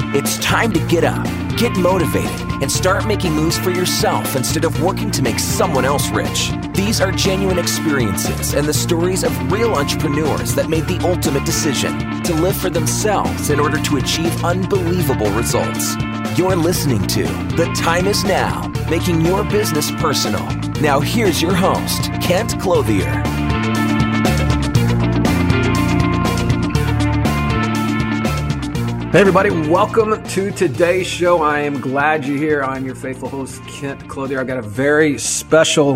It's time to get up, get motivated, and start making moves for yourself instead of working to make someone else rich. These are genuine experiences and the stories of real entrepreneurs that made the ultimate decision to live for themselves in order to achieve unbelievable results. You're listening to The Time Is Now, making your business personal. Now here's your host, Kent Clothier. Hey everybody, welcome to today's show. I am glad you're here. I'm your faithful host, Kent Clothier. I've got a very special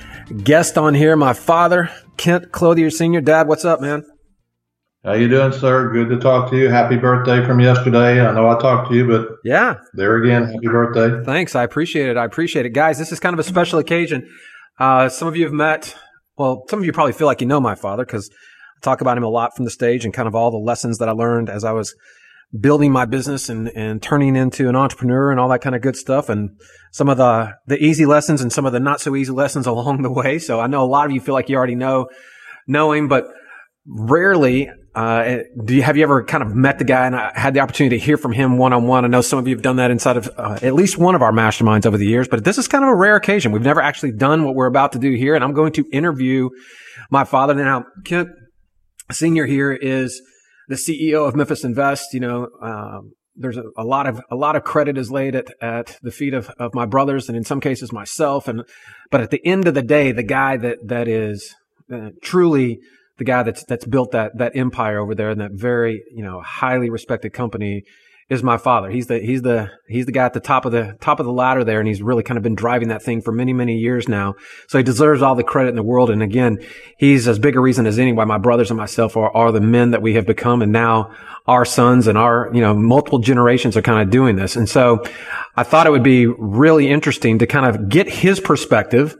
guest on here, my father, Kent Clothier Sr. Dad, what's up, man? How you doing, sir? Good to talk to you. Happy birthday from yesterday. I know I talked to you, but yeah, there again, happy birthday. Thanks. I appreciate it. Guys, this is kind of a special occasion. Some of you have met, well, some of you probably feel like you know my father because I talk about him a lot from the stage and kind of all the lessons that I learned as I was building my business and turning into an entrepreneur and all that kind of good stuff, and some of the easy lessons and some of the not so easy lessons along the way. So I know a lot of you feel like you already know him, but rarely have you ever kind of met the guy and I had the opportunity to hear from him one-on-one. I know some of you have done that inside of at least one of our masterminds over the years, but this is kind of a rare occasion. We've never actually done what we're about to do here, and I'm going to interview my father. Now, Kent Sr. here is the CEO of Memphis Invest. You know, there's a lot of credit is laid at the feet of my brothers and in some cases myself. But at the end of the day, the guy that is truly the guy that's built that empire over there and that very, highly respected company is my father. He's the guy at the top of the ladder there, and he's really kind of been driving that thing for many, many years now. So he deserves all the credit in the world. And again, he's as big a reason as any why my brothers and myself are the men that we have become. And now our sons and our, multiple generations are kind of doing this. And so I thought it would be really interesting to kind of get his perspective,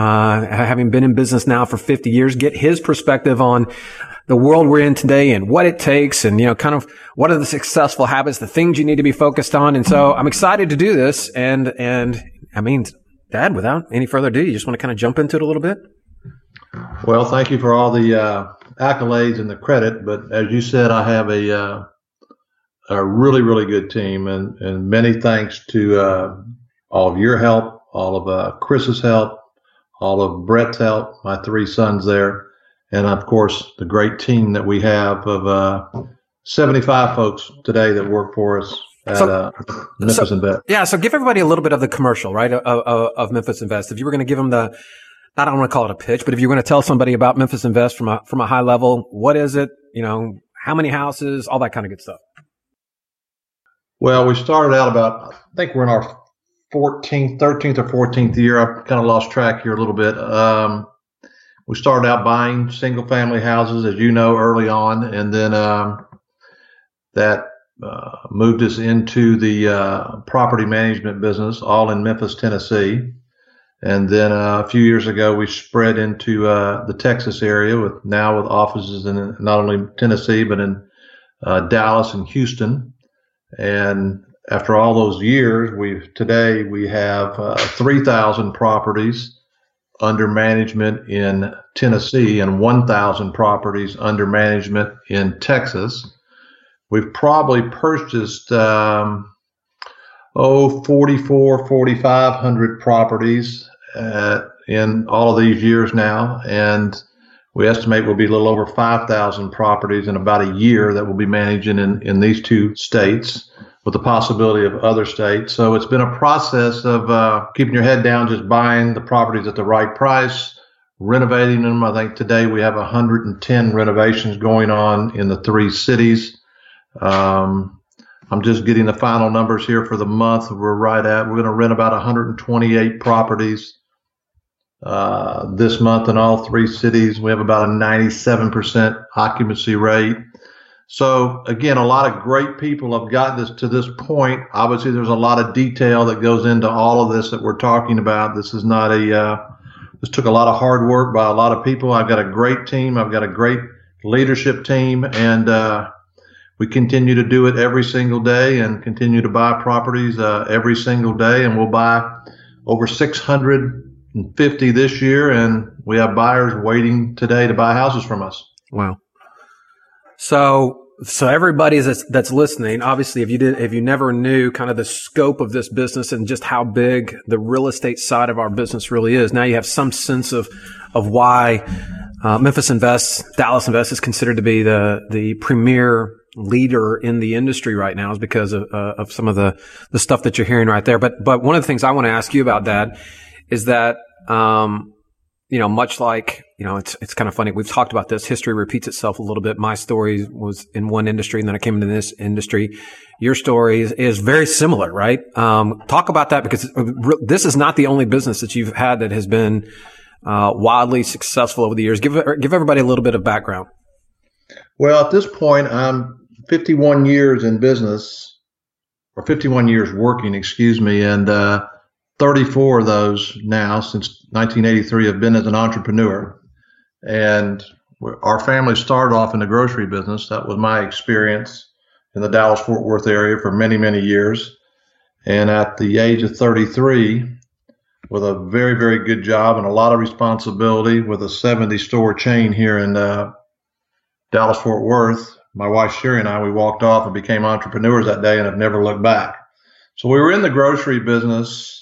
having been in business now for 50 years, get his perspective on the world we're in today and what it takes and, kind of what are the successful habits, the things you need to be focused on. And so I'm excited to do this. And I mean, Dad, without any further ado, you just want to kind of jump into it a little bit? Well, thank you for all the accolades and the credit. But as you said, I have a really, really good team, and many thanks to all of your help, all of Chris's help, all of Brett's help, my three sons there. And, of course, the great team that we have of 75 folks today that work for us at Memphis Invest. Yeah, so give everybody a little bit of the commercial, right, of Memphis Invest. If you were going to give them I don't want to call it a pitch, but if you're going to tell somebody about Memphis Invest from a high level, what is it, how many houses, all that kind of good stuff. Well, we started out about, I think we're in our 13th or 14th year. I've kind of lost track here a little bit. We started out buying single family houses, as you know, early on. And then, that, moved us into the, property management business, all in Memphis, Tennessee. And then, a few years ago, we spread into, the Texas area with offices in not only Tennessee, but in, Dallas and Houston. And after all those years, today we have 3,000 properties under management in Tennessee and 1,000 properties under management in Texas. We've probably purchased 4,500 properties in all of these years now, and we estimate we'll be a little over 5,000 properties in about a year that we'll be managing in these two states, with the possibility of other states. So it's been a process of keeping your head down, just buying the properties at the right price, renovating them. I think today we have 110 renovations going on in the three cities. I'm just getting the final numbers here for the month. We're going to rent about 128 properties this month in all three cities. We have about a 97% occupancy rate. So again, a lot of great people have gotten us to this point. Obviously, there's a lot of detail that goes into all of this that we're talking about. This is not this took a lot of hard work by a lot of people. I've got a great team. I've got a great leadership team, and we continue to do it every single day and continue to buy properties every single day. And we'll buy over 650 this year, and we have buyers waiting today to buy houses from us. Wow. So So everybody that's listening, obviously, if you never knew kind of the scope of this business and just how big the real estate side of our business really is, now you have some sense of why Memphis Invest, Dallas Invest is considered to be the premier leader in the industry right now, is because of some of the stuff that you're hearing right there. But one of the things I want to ask you about, Dad, is that much like, it's kind of funny. We've talked about this. History repeats itself a little bit. My story was in one industry, and then I came into this industry. Your story is very similar, right? Talk about that, because this is not the only business that you've had that has been wildly successful over the years. Give everybody a little bit of background. Well, at this point, I'm 51 years in business, or 51 years working, and 34 of those now, since 1983, have been as an entrepreneur. And our family started off in the grocery business. That was my experience in the Dallas-Fort Worth area for many, many years. And at the age of 33, with a very, very good job and a lot of responsibility with a 70-store chain here in Dallas-Fort Worth, my wife Sherry and I, we walked off and became entrepreneurs that day and have never looked back. So we were in the grocery business.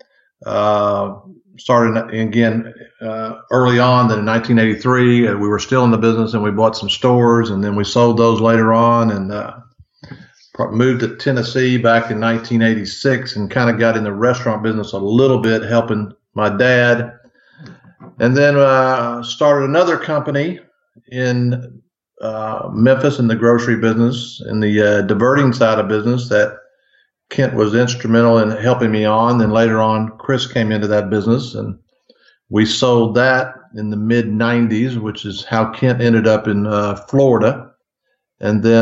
Started again early on. Then in 1983, we were still in the business, and we bought some stores, and then we sold those later on, and moved to Tennessee back in 1986, and kind of got in the restaurant business a little bit, helping my dad, and then started another company in Memphis in the grocery business, in the diverting side of business that Kent was instrumental in helping me on. Then later on, Chris came into that business, and we sold that in the mid 90s, which is how Kent ended up in Florida. And then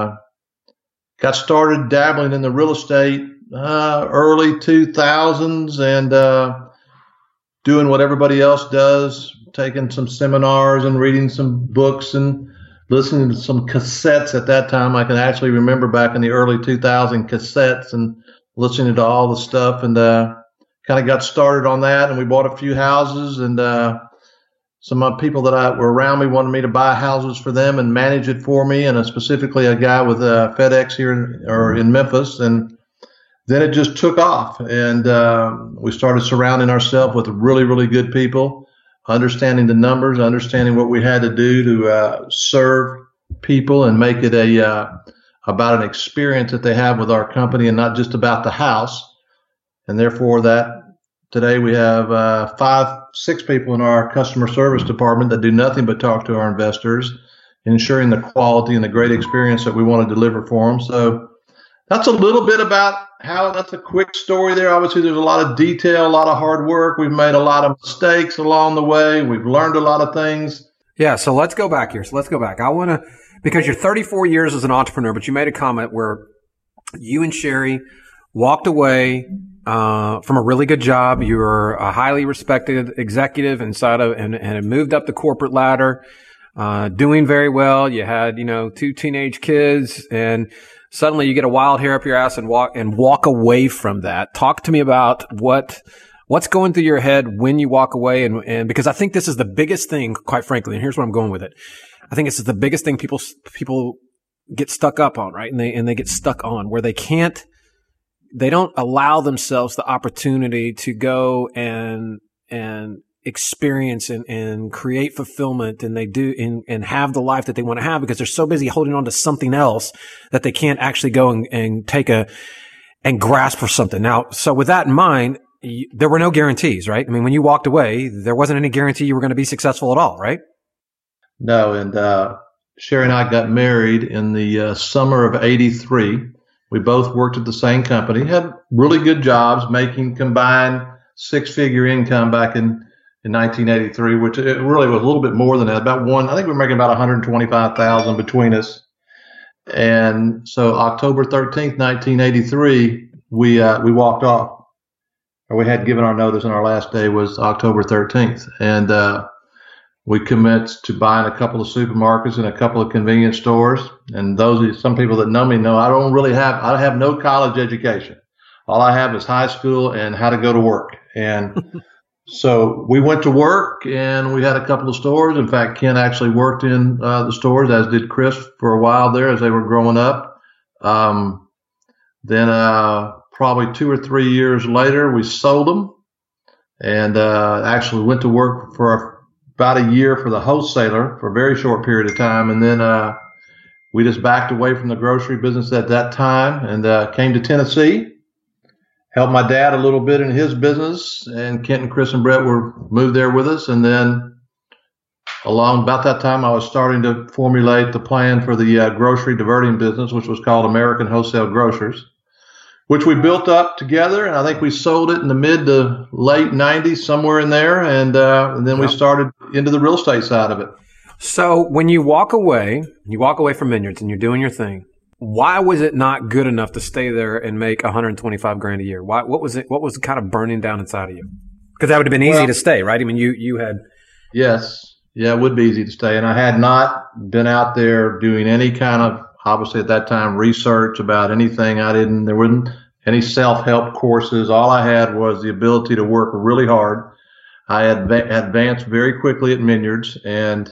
got started dabbling in the real estate early 2000s, and doing what everybody else does, taking some seminars and reading some books and listening to some cassettes. At that time, I can actually remember back in the early 2000 cassettes, and listening to all the stuff, and kind of got started on that. And we bought a few houses, and some people that were around me wanted me to buy houses for them and manage it for me, and specifically a guy with FedEx here in Memphis. And then it just took off, and we started surrounding ourselves with really, really good people, understanding the numbers, understanding what we had to do to serve people and make it about an experience that they have with our company, and not just about the house. And therefore, that today we have 6 people in our customer service department that do nothing but talk to our investors, ensuring the quality and the great experience that we want to deliver for them. So that's a little bit about that's a quick story there. Obviously, there's a lot of detail, a lot of hard work. We've made a lot of mistakes along the way. We've learned a lot of things. Yeah. So let's go back here. I want to, because you're 34 years as an entrepreneur, but you made a comment where you and Sherry walked away from a really good job. You were a highly respected executive inside of, and had moved up the corporate ladder, doing very well. You had, 2 teenage kids, and suddenly you get a wild hair up your ass and walk away from that. Talk to me about what's going through your head when you walk away, and because I think this is the biggest thing, quite frankly, and here's where I'm going with it. I think this is the biggest thing people get stuck up on, right? And they get stuck on where they don't allow themselves the opportunity to go and experience and create fulfillment, and they do and have the life that they want to have, because they're so busy holding on to something else that they can't actually go and take and grasp for something. Now, so with that in mind, there were no guarantees, right? I mean, when you walked away, there wasn't any guarantee you were going to be successful at all, right? No. And Sherry and I got married in the summer of '83. We both worked at the same company, had really good jobs, making combined 6-figure income back in 1983, which it really was a little bit more than that. I think we were making about $125,000 between us. And so October 13th, 1983, we walked off, or we had given our notice, and our last day was October 13th. And we commenced to buying a couple of supermarkets and a couple of convenience stores. And some people that know me know I have no college education. All I have is high school and how to go to work. And So we went to work and we had a couple of stores. In fact, Ken actually worked in the stores, as did Chris for a while there as they were growing up. Then probably 2 or 3 years later, we sold them and actually went to work for about a year for the wholesaler for a very short period of time. And then we just backed away from the grocery business at that time and came to Tennessee. Helped my dad a little bit in his business, and Kent and Chris and Brett moved there with us. And then along about that time, I was starting to formulate the plan for the grocery diverting business, which was called American Wholesale Grocers, which we built up together. And I think we sold it in the mid to late 90s, somewhere in there. And then we started into the real estate side of it. So when you walk away from Vineyards and you're doing your thing, why was it not good enough to stay there and make $125,000 a year? What was kind of burning down inside of you? Because that would have been easy to stay, right? I mean, you had. Yes. Yeah, it would be easy to stay. And I had not been out there doing any kind of, obviously at that time, research about anything. There wasn't any self-help courses. All I had was the ability to work really hard. I had advanced very quickly at Vineyards, and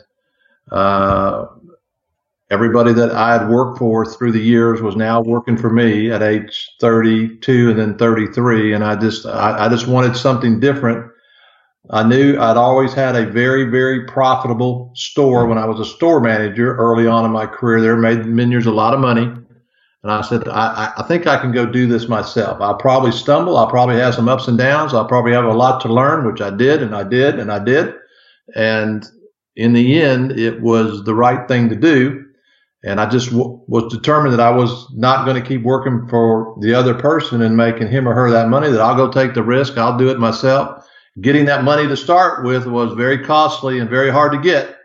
everybody that I had worked for through the years was now working for me at age 32 and then 33. And I just wanted something different. I knew I'd always had a very, very profitable store when I was a store manager early on in my career there, made Vineyards a lot of money. And I said, I think I can go do this myself. I'll probably stumble. I'll probably have some ups and downs. I'll probably have a lot to learn, which I did, and I did, and I did. And in the end, it was the right thing to do. And I just was determined that I was not going to keep working for the other person and making him or her that money, that I'll go take the risk. I'll do it myself. Getting that money to start with was very costly and very hard to get.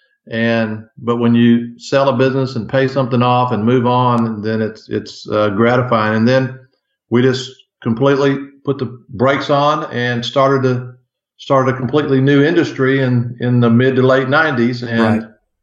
But when you sell a business and pay something off and move on, then it's gratifying. And then we just completely put the brakes on and started a completely new industry in the mid to late 90s. And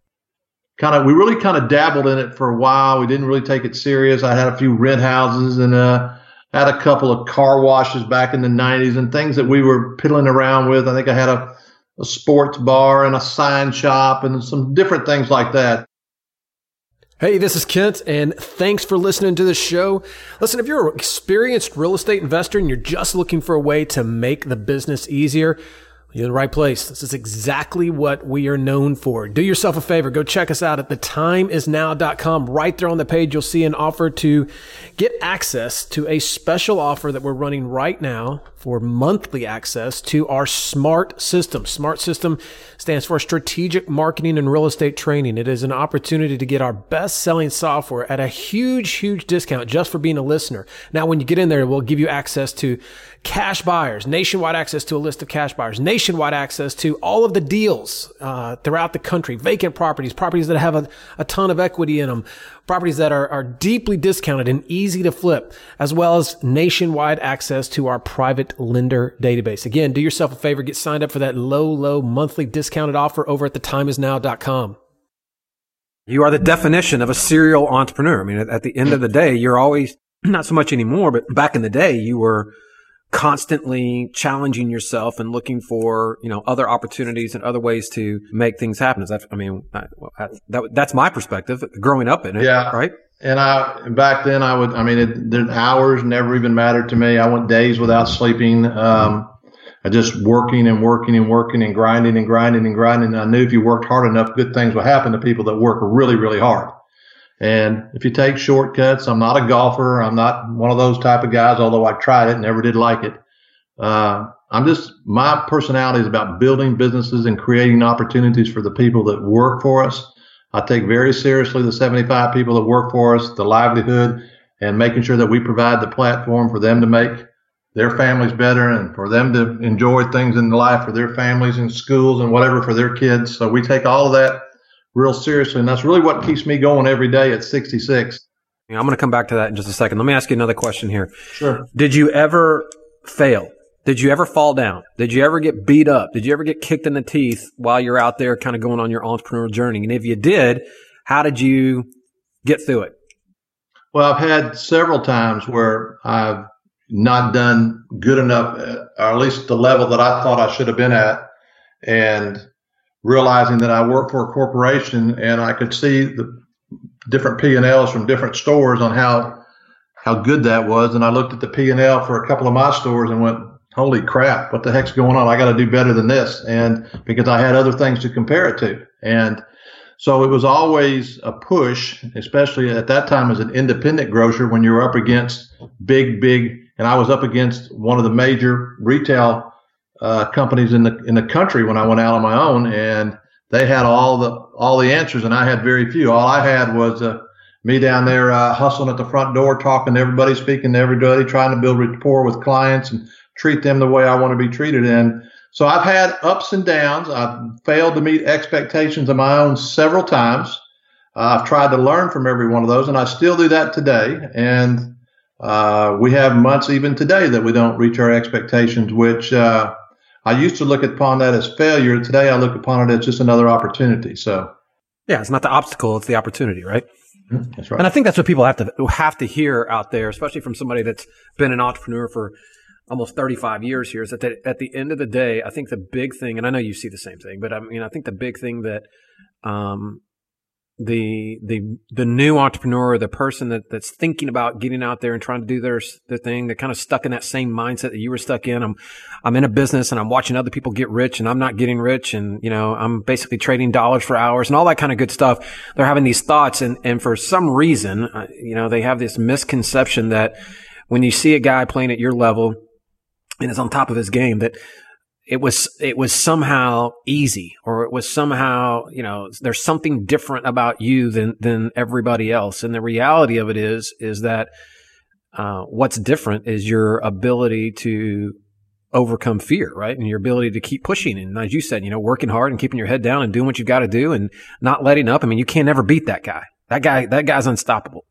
we really kind of dabbled in it for a while. We didn't really take it serious. I had a few rent houses and had a couple of car washes back in the 90s and things that we were piddling around with. I think I had a sports bar and a sign shop and some different things like that. Hey, this is Kent, and thanks for listening to the show. Listen, if you're an experienced real estate investor and you're just looking for a way to make the business easier, you're in the right place. This is exactly what we are known for. Do yourself a favor. Go check us out at thetimeisnow.com. Right there on the page, you'll see an offer to get access to a special offer that we're running right now for monthly access to our SMART system. SMART system stands for Strategic Marketing and Real Estate Training. It is an opportunity to get our best-selling software at a huge, huge discount just for being a listener. Now, when you get in there, we'll give you access to cash buyers, nationwide access to a list of cash buyers, nationwide access to all of the deals throughout the country, vacant properties that have a ton of equity in them, properties that are deeply discounted and easy to flip, as well as nationwide access to our private lender database. Again, do yourself a favor, get signed up for that low monthly discounted offer over at thetimeisnow.com. You are the definition of a serial entrepreneur. I mean, at the end of the day, you're always, not so much anymore, but back in the day, you were constantly challenging yourself and looking for, other opportunities and other ways to make things happen. That's my perspective growing up in it. Yeah. Right. And back then the hours never even mattered to me. I went days without sleeping. I just working and grinding and grinding. And I knew if you worked hard enough, good things would happen to people that work really, really hard. And if you take shortcuts, I'm not a golfer. I'm not one of those type of guys, although I tried it and never did like it. My personality is about building businesses and creating opportunities for the people that work for us. I take very seriously the 75 people that work for us, the livelihood, and making sure that we provide the platform for them to make their families better and for them to enjoy things in life for their families and schools and whatever for their kids. So we take all of that real seriously, and that's really what keeps me going every day at 66. I'm going to come back to that in just a second. Let me ask you another question here. Sure. Did you ever fail? Did you ever fall down? Did you ever get beat up? Did you ever get kicked in the teeth while you're out there kind of going on your entrepreneurial journey? And if you did, how did you get through it? Well, I've had several times where I've not done good enough, or at least the level that I thought I should have been at. And realizing that I worked for a corporation and I could see the different P&Ls from different stores on how good that was. And I looked at the P&L for a couple of my stores and went, holy crap, what the heck's going on? I got to do better than this. And because I had other things to compare it to. And so it was always a push, especially at that time as an independent grocer, when you were up against big, and I was up against one of the major retail companies in the country when I went out on my own, and they had all the answers, and I had very few. All I had was me down there hustling at the front door, talking to everybody, speaking to everybody, trying to build rapport with clients and treat them the way I want to be treated. And so I've had ups and downs. I've failed to meet expectations of my own several times. I've tried to learn from every one of those, and I still do that today. And we have months even today that we don't reach our expectations, which I used to look upon that as failure. Today, I look upon it as just another opportunity. So, yeah, it's not the obstacle; it's the opportunity, right? That's right. And I think that's what people have to hear out there, especially from somebody that's been an entrepreneur for almost 35 years here. Is that at the end of the day, I think the big thing, and I know you see the same thing, but I mean, I think the big thing that the new entrepreneur, the person that's thinking about getting out there and trying to do their thing, they're kind of stuck in that same mindset that you were stuck in. I'm in a business and I'm watching other people get rich and I'm not getting rich, and I'm basically trading dollars for hours and all that kind of good stuff. They're having these thoughts, and for some reason, they have this misconception that when you see a guy playing at your level and is on top of his game, that it was somehow easy, or it was somehow, there's something different about you than everybody else. And the reality of it is that, what's different is your ability to overcome fear, right? And your ability to keep pushing. And as you said, working hard and keeping your head down and doing what you've got to do and not letting up. I mean, you can't ever beat that guy. That guy's unstoppable.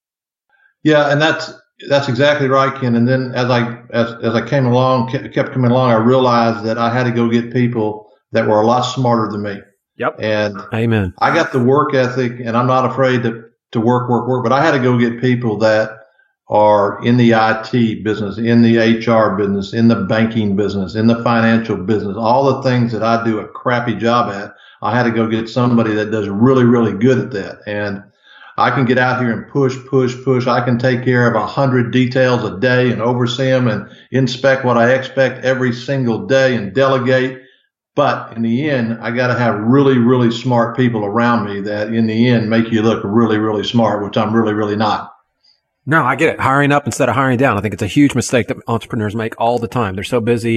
Yeah. And that's exactly right, Ken. And then as I came along, kept coming along, I realized that I had to go get people that were a lot smarter than me. Yep. And amen. I got the work ethic, and I'm not afraid to work, but I had to go get people that are in the IT business, in the HR business, in the banking business, in the financial business, all the things that I do a crappy job at. I had to go get somebody that does really, really good at that. And I can get out here and push. I can take care of 100 details a day and oversee them and inspect what I expect every single day and delegate. But in the end, I got to have really, really smart people around me that in the end make you look really, really smart, which I'm really, really not. No, I get it. Hiring up instead of hiring down. I think it's a huge mistake that entrepreneurs make all the time. They're so busy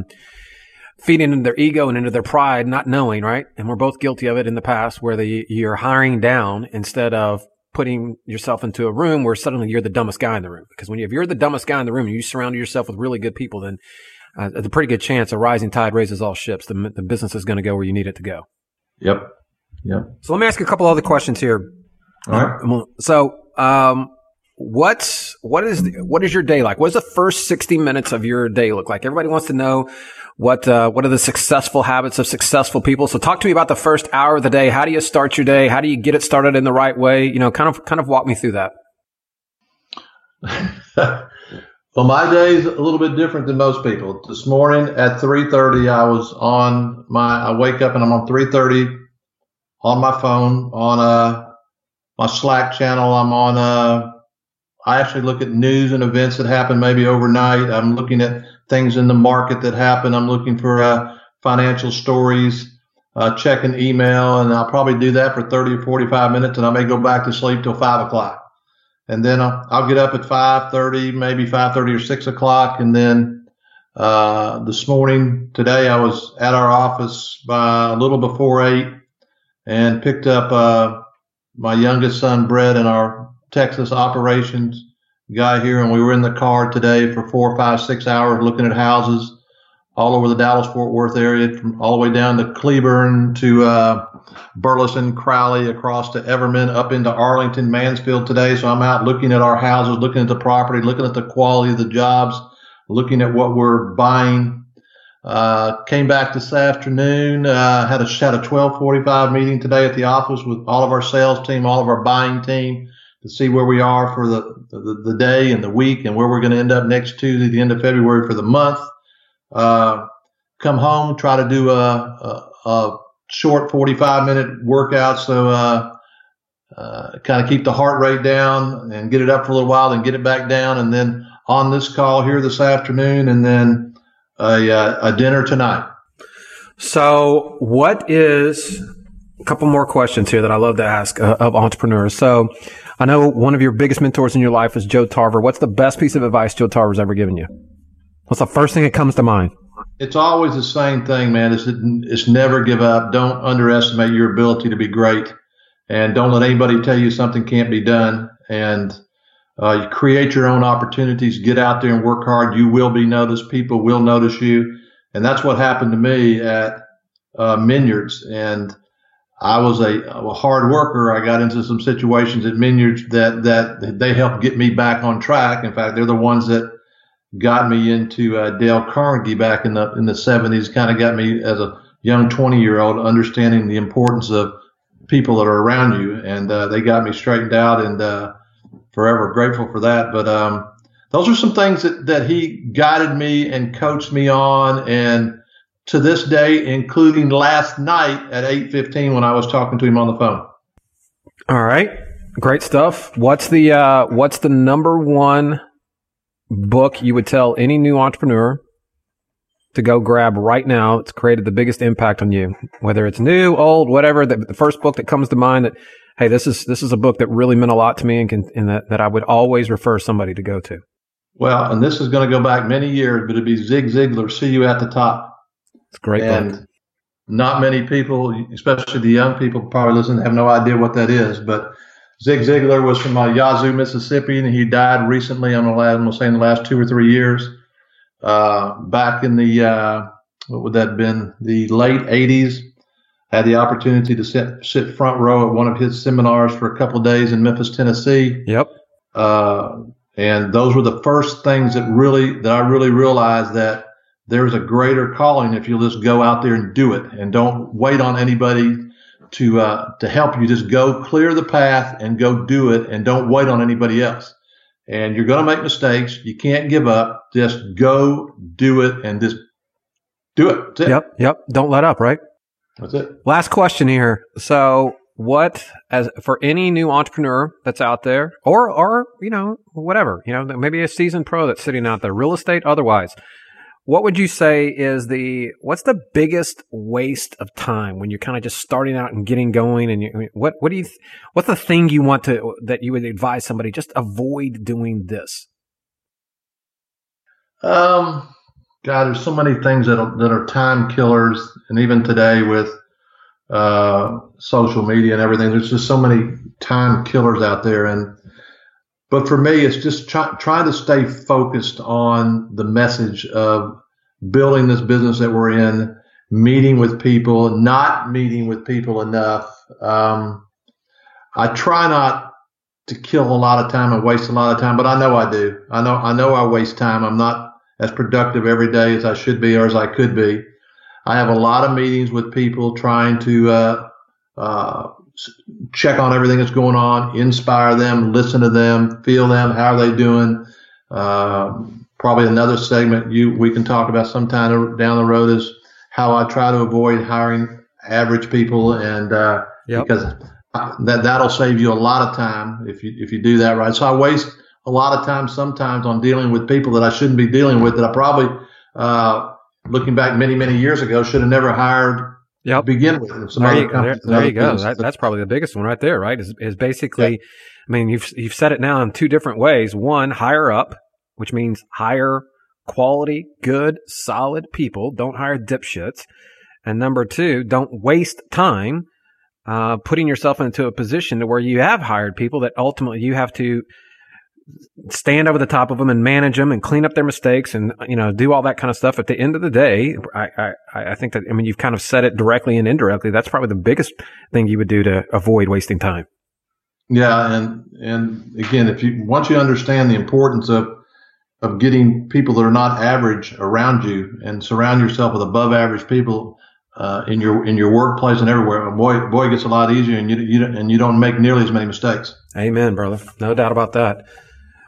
feeding into their ego and into their pride, not knowing, right? And we're both guilty of it in the past, where you're hiring down instead of putting yourself into a room where suddenly you're the dumbest guy in the room. Because if you're the dumbest guy in the room and you surround yourself with really good people, then there's a pretty good chance a rising tide raises all ships. The business is going to go where you need it to go. Yep. So let me ask you a couple other questions here. All right. So, what is your day like? What does the first 60 minutes of your day look like? Everybody wants to know what are the successful habits of successful people. So talk to me about the first hour of the day. How do you start your day? How do you get it started in the right way? Kind of walk me through that. Well, my day is a little bit different than most people. This morning at 3:30, I wake up and I'm on 3:30 on my phone, on my Slack channel. I actually look at news and events that happen maybe overnight. I'm looking at things in the market that happen. I'm looking for financial stories, checking email, and I'll probably do that for 30 or 45 minutes, and I may go back to sleep till 5 o'clock. And then I'll get up at 5:30, maybe 5:30 or 6 o'clock. And then this morning, today, I was at our office by a little before 8 and picked up my youngest son, Brett, and our Texas operations guy here, and we were in the car today for 4, 5, 6 hours looking at houses all over the Dallas-Fort Worth area, from all the way down to Cleburne to Burleson, Crowley, across to Everman, up into Arlington, Mansfield today. So I'm out looking at our houses, looking at the property, looking at the quality of the jobs, looking at what we're buying. Came back this afternoon, had a 12:45 meeting today at the office with all of our sales team, all of our buying team, to see where we are for the day and the week and where we're going to end up next Tuesday, the end of February for the month. Come home, try to do a short 45-minute workout. So kind of keep the heart rate down and get it up for a little while, then get it back down. And then on this call here this afternoon, and then a dinner tonight. So what is a couple more questions here that I love to ask of entrepreneurs. So I know one of your biggest mentors in your life is Joe Tarver. What's the best piece of advice Joe Tarver's ever given you? What's the first thing that comes to mind? It's always the same thing, man. It's never give up. Don't underestimate your ability to be great, and don't let anybody tell you something can't be done. And you create your own opportunities. Get out there and work hard. You will be noticed. People will notice you, and that's what happened to me at Minyards. And I was a hard worker. I got into some situations at Minyards that they helped get me back on track. In fact, they're the ones that got me into Dale Carnegie back in the 70s, kind of got me as a young 20-year-old understanding the importance of people that are around you. And they got me straightened out, and forever grateful for that. But those are some things that he guided me and coached me on. And to this day, including last night at 8:15 when I was talking to him on the phone. All right. Great stuff. What's the number one book you would tell any new entrepreneur to go grab right now? It's created the biggest impact on you, whether it's new, old, whatever. The first book that comes to mind that, hey, this is a book that really meant a lot to me, and that I would always refer somebody to go to. Well, and this is going to go back many years, but it'd be Zig Ziglar, See You at the Top. It's a great and book. Not many people, especially the young people probably listening, have no idea what that is. But Zig Ziglar was from Yazoo, Mississippi, and he died recently. I'm going to say in the last 2 or 3 years. Back in the what would that have been? The late 80s. Had the opportunity to sit front row at one of his seminars for a couple of days in Memphis, Tennessee. Yep. And those were the first things that I really realized that there's a greater calling if you just go out there and do it, and don't wait on anybody to help you. Just go clear the path and go do it, and don't wait on anybody else. And you're going to make mistakes. You can't give up. Just go do it, and just do it. That's it. Yep. Don't let up, right? That's it. Last question here. So for any new entrepreneur that's out there, or whatever, maybe a seasoned pro that's sitting out there, real estate, otherwise, what would you say is what's the biggest waste of time when you're kind of just starting out and getting going? And what's the thing that you would advise somebody, just avoid doing this? God, there's so many things that are time killers. And even today with, social media and everything, there's just so many time killers out there. But for me, it's just try to stay focused on the message of building this business that we're in, meeting with people, not meeting with people enough. I try not to kill a lot of time and waste a lot of time, but I know I do. I know I waste time. I'm not as productive every day as I should be or as I could be. I have a lot of meetings with people trying to check on everything that's going on, inspire them, listen to them, feel them, how are they doing. Probably another segment we can talk about sometime down the road is how I try to avoid hiring average people, and because that'll save you a lot of time if you do that right. So I waste a lot of time sometimes on dealing with people that I shouldn't be dealing with, that I probably looking back many, many years ago, should have never hired to begin with. There you go. That's probably the biggest one right there, right? Is basically, I mean, you've said it now in two different ways. One, hire up, which means hire quality, good, solid people. Don't hire dipshits. And number two, don't waste time putting yourself into a position to where you have hired people that ultimately you have to stand over the top of them and manage them and clean up their mistakes and, do all that kind of stuff. At the end of the day, I think that, you've kind of said it directly and indirectly. That's probably the biggest thing you would do to avoid wasting time. Yeah. And again, once you understand the importance of getting people that are not average around you and surround yourself with above average people, in your workplace and everywhere, boy, it gets a lot easier, and you don't make nearly as many mistakes. Amen, brother. No doubt about that.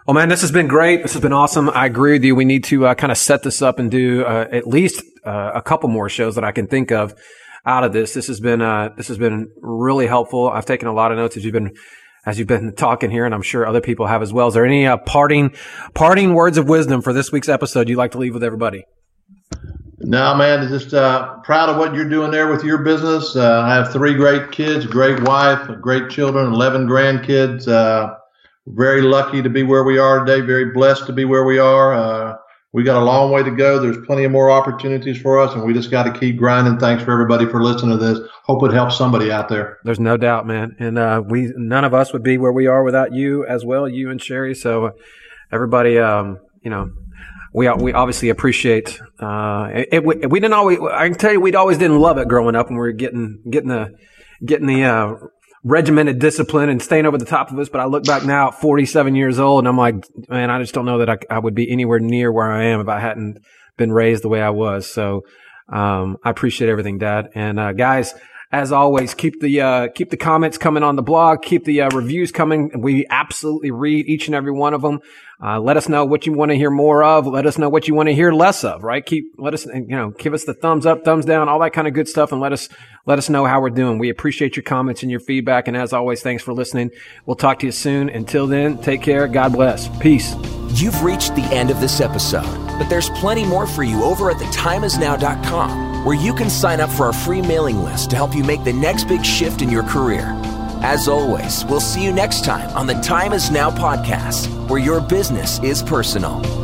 Oh man, this has been great. This has been awesome. I agree with you. We need to kind of set this up and do at least a couple more shows that I can think of out of this. This has been really helpful. I've taken a lot of notes as you've been talking here, and I'm sure other people have as well. Is there any parting words of wisdom for this week's episode you'd like to leave with everybody? No, man, just proud of what you're doing there with your business. I have 3 great kids, a great wife, great children, 11 grandkids. Very lucky to be where we are today, very blessed to be where we are. We got a long way to go. There's plenty of more opportunities for us, and we just got to keep grinding. Thanks for everybody for listening to this. Hope it helps somebody out there. There's no doubt, man. And none of us would be where we are without you as well, you and Sherry. So everybody, we obviously appreciate it. We didn't always. I can tell you, we always didn't love it growing up when we were getting the regimented discipline and staying over the top of us. But I look back now at 47 years old, and I'm like, man, I just don't know that I would be anywhere near where I am if I hadn't been raised the way I was. So I appreciate everything, Dad. And guys, as always, keep the comments coming on the blog. Keep the reviews coming. We absolutely read each and every one of them. Let us know what you want to hear more of. Let us know what you want to hear less of. Right? Let us give us the thumbs up, thumbs down, all that kind of good stuff, and let us know how we're doing. We appreciate your comments and your feedback. And as always, thanks for listening. We'll talk to you soon. Until then, take care. God bless. Peace. You've reached the end of this episode, but there's plenty more for you over at thetimeisnow.com, where you can sign up for our free mailing list to help you make the next big shift in your career. As always, we'll see you next time on the Time Is Now podcast, where your business is personal.